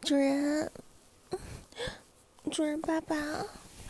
主人，主人爸爸，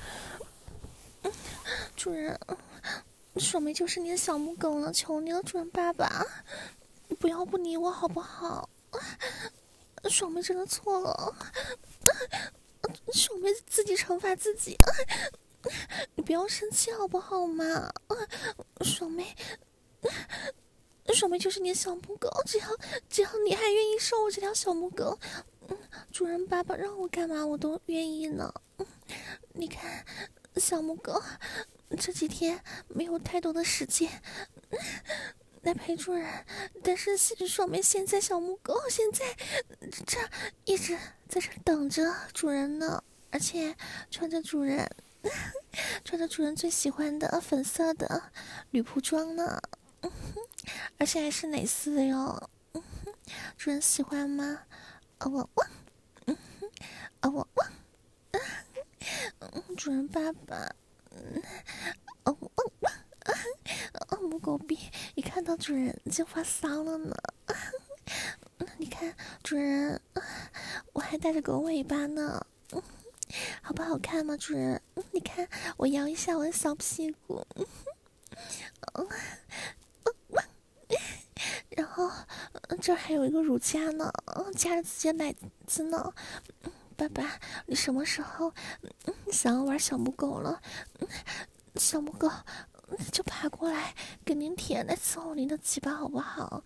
主人，爽梅就是你的小母狗了，求你了，主人爸爸，不要不理我好不好？爽梅真的错了，爽梅自己惩罚自己，你不要生气好不好嘛？爽梅。爽梅就是你的小母狗，只要你还愿意收我这条小母狗，主人爸爸让我干嘛我都愿意呢。你看，小母狗这几天没有太多的时间来陪主人，但是爽梅现在小母狗现在这一直在这等着主人呢，而且穿着主人最喜欢的粉色的女仆装呢。而且还是蕾丝的哟，主人喜欢吗？我，我，主人爸爸，母狗逼一看到主人就发骚了呢。你看，主人，我还带着狗尾巴呢，好不好看吗？主人，你看我摇一下我的小屁股。然后这还有一个乳夹呢，夹着自己的奶子呢。爸爸，你什么时候想要玩小母狗了？小母狗就爬过来给您舔，来伺候您的鸡巴好不好？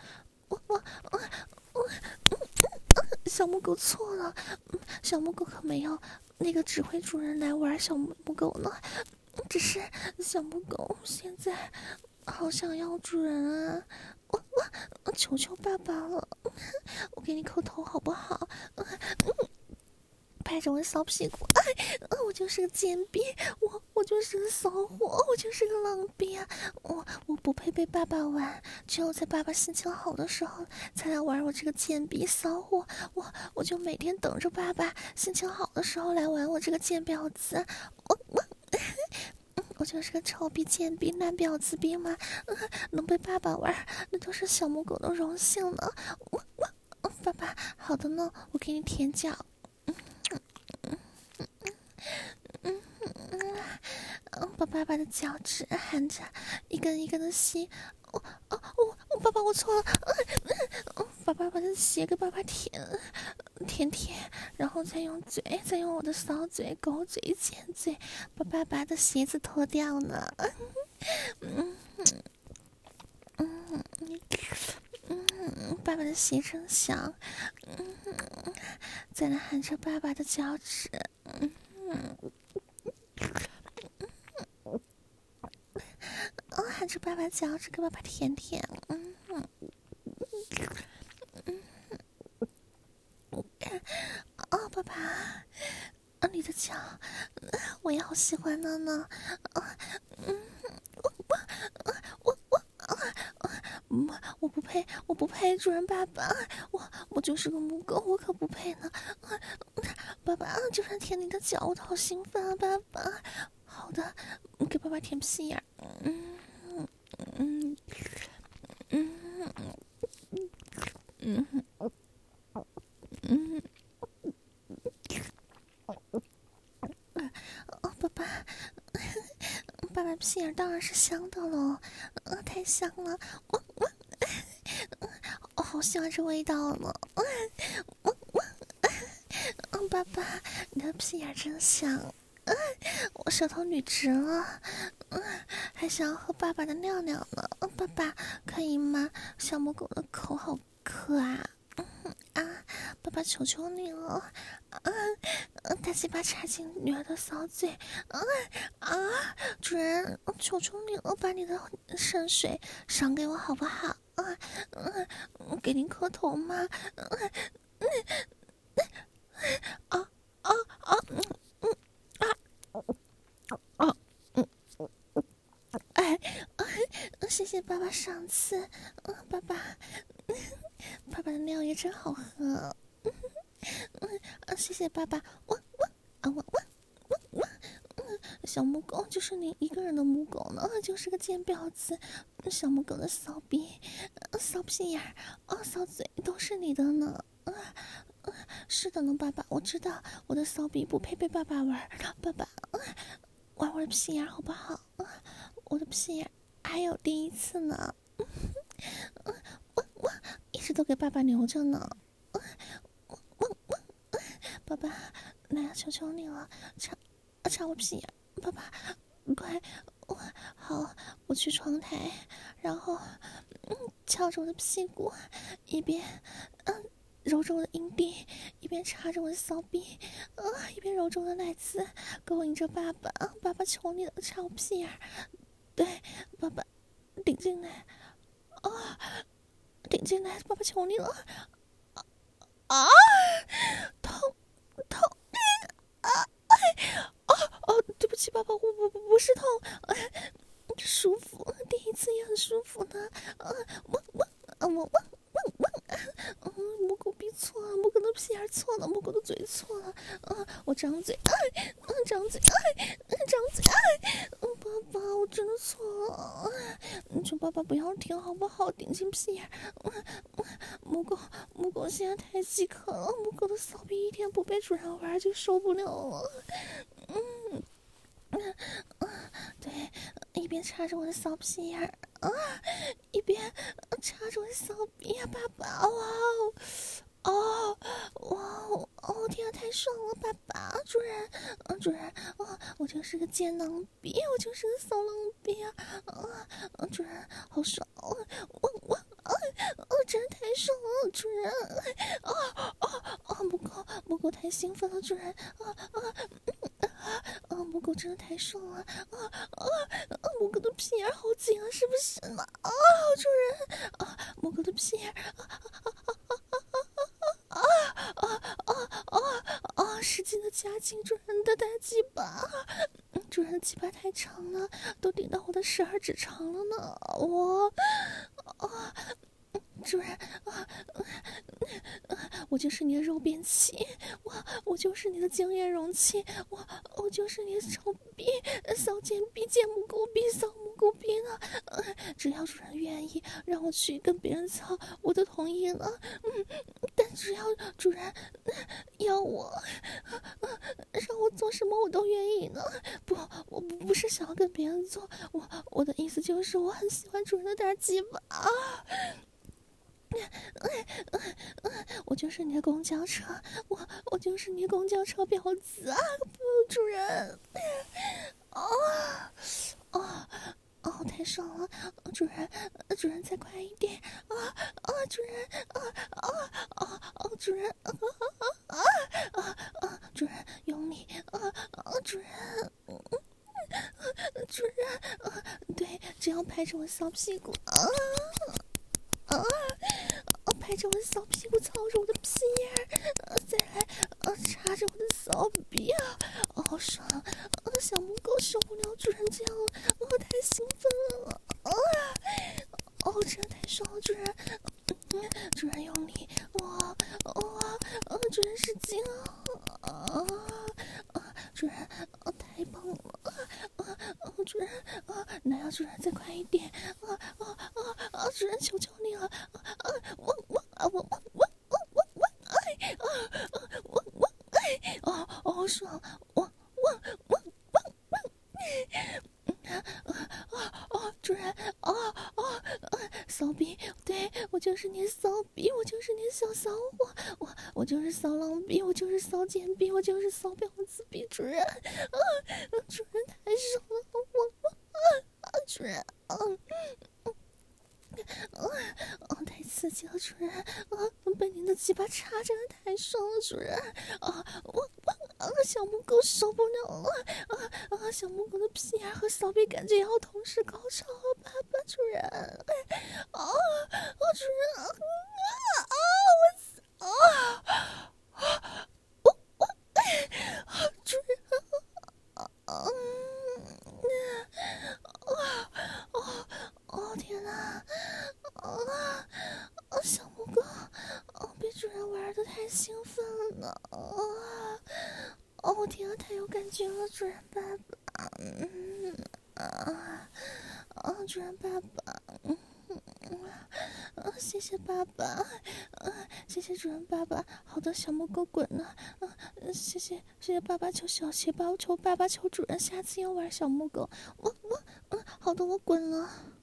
小母狗错了，小母狗可没有那个指挥主人来玩小母狗呢，只是小母狗现在好想要主人啊！我求求爸爸了，我给你磕头好不好？拍着我的骚屁股，我就是个贱逼，我就是个骚货，我就是个浪逼啊！我不配被爸爸玩，只有在爸爸心情好的时候才来玩我这个贱逼骚货。我就每天等着爸爸心情好的时候来玩我这个贱婊子。我就是个臭逼贱逼烂婊子逼嘛，能被爸爸玩那都是小母狗的荣幸呢。爸爸，好的呢，我给你舔脚。把爸爸的脚趾含着一根一根的吸。爸爸，我错了。把爸爸的鞋给爸爸舔，然后再用我的骚嘴、狗嘴、尖嘴把爸爸的鞋子脱掉呢。爸爸的鞋真香。再来含着爸爸的脚趾。含着爸爸脚趾给爸爸舔舔。爸爸，你的脚我也好喜欢呢。我不配，主人爸爸，我就是个母狗，我可不配呢。爸爸，就算舔你的脚，我都好兴奋啊！爸爸，好的，给爸爸舔屁眼。爸爸，爸爸屁眼当然是香的喽，太香了，我好喜欢这味道呢。爸爸，你的屁眼真香，我舌头女直了，还想要喝爸爸的尿尿呢。爸爸可以吗？小母狗的口好渴啊！爸爸求求你了，大鸡巴插进女儿的骚嘴，主人，求求你了，把你的圣水赏给我好不好？给您磕头吗？谢谢爸爸赏赐，爸爸的尿也真好喝，谢谢爸爸，小母狗就是你一个人的母狗呢，就是个贱婊子，小母狗的骚逼、骚屁眼、骚嘴都是你的呢， 是的呢，爸爸，我知道我的骚逼不配被爸爸玩，爸爸，玩我的屁眼好不好？我的屁眼还有第一次呢，我一直都给爸爸留着呢，爸爸，那要求求你了，插我屁眼，爸爸，快，好，我去窗台，然后翘着我的屁股，一边揉着我的阴蒂，一边插着我的骚逼，一边揉着我的奶子，勾引着爸爸，爸爸求你了，插我屁眼，对，爸爸，顶进来，顶进来，爸爸求你了，啊，痛，对不起，爸爸，我不是痛，舒服，第一次也很舒服呢，蘑菇逼错了，蘑菇的屁眼错了，蘑菇的嘴错了，我张嘴，张嘴，爸爸，我真的错了，求爸爸不要停好不好？顶进屁眼，蘑菇现在太饥渴了，蘑菇的骚逼一天不被主人玩就受不了了，对，一边插着我的骚屁眼一边插着我的骚逼呀，爸爸，天啊，太爽了，爸爸，主人，我就是个贱囊逼，我就是个骚狼逼啊，主人，好爽，真的太爽了，主人，蘑菇太兴奋了，主人，蘑菇真的太爽了，蘑菇的屁眼好紧啊，是不是呢？主人，蘑菇的屁眼，使劲的夹紧主人的大鸡巴，主人的鸡巴太长了，都顶到我的12指肠了呢，主人，我就是你的肉便器，我就是你的精液容器，我就是你的臭逼、骚贱逼、贱母狗逼、骚母狗逼呢。只要主人愿意让我去跟别人操，我都同意了。但只要主人要我，让我做什么我都愿意呢。不，我不是想要跟别人做，我的意思就是我很喜欢主人的大鸡巴。我就是你的公交车，我就是你的公交车婊子啊！主人，太爽了！主人再快一点！主人，主人，主人用力！主人，主人，对，只要拍着我骚屁股拍着我的骚屁股，操着我的屁眼再来插着我的骚逼啊，好爽！小母狗受不了主人这样了，太兴奋了真的太爽了，主人，主人用力，主人使劲主人，太棒了，主人，那要主人再快一点，主人求求你了，好爽，主人，骚逼，对我就是你骚逼，我就是你小骚货，我就是骚狼逼，我就是骚贱逼，我就是骚婊子逼，主人，主人太爽了，主人，太刺激了，主人，被您的鸡巴插真的太爽了，主人，小母狗受不了了，小母狗的屁眼和骚逼感觉要同时高潮了，爸爸，主人，主人，我死，主人，天哪，小母狗，被主人玩的太兴奋了呢，天啊，太有感觉了，主人爸爸，主人爸爸，谢谢爸爸， 谢谢主人爸爸。好的，小母狗滚了。谢谢爸爸，求小鞋包，求爸爸，求主人，下次要玩小母狗。好的，我滚了。